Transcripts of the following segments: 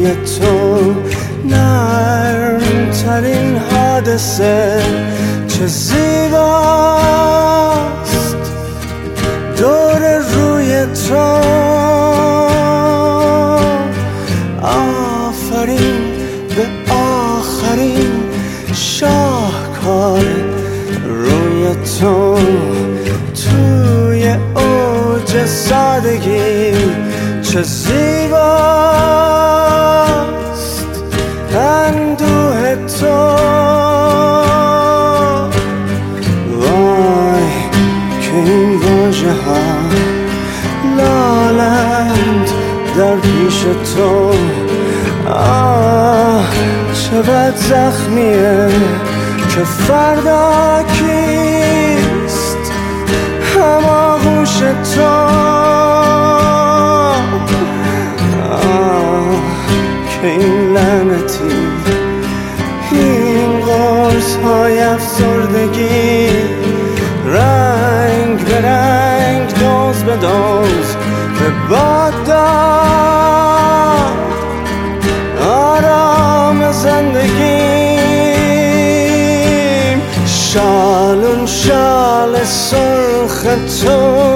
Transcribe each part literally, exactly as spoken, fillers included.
روی تو نرم ترین حادثه چه زیباست دور روی تو آفرین به آخرین شاهکار روی تو توی اوج سادگی چه زیباست اندوه تو وای که این واژه ها لالند در پیش تو آه چه بد زخمیه که فردا کیست هماغوش تو آه که این لعنتی این قرص های افسردگی رنگ به رنگ دوز به دوز به باد داد آرام زندگیم شالون شال سرخ تو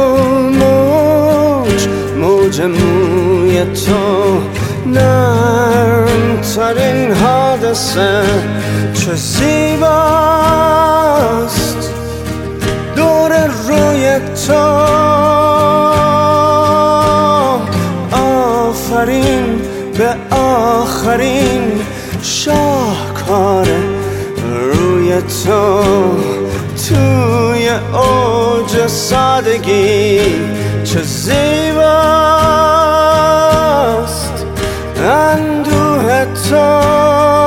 موج موج موی تو نرم ترین حادثه چه زیباست دور روی تو آفرین به آخرین شاهکار روی تو توی اوج سادگی چه زیباست اندوه تو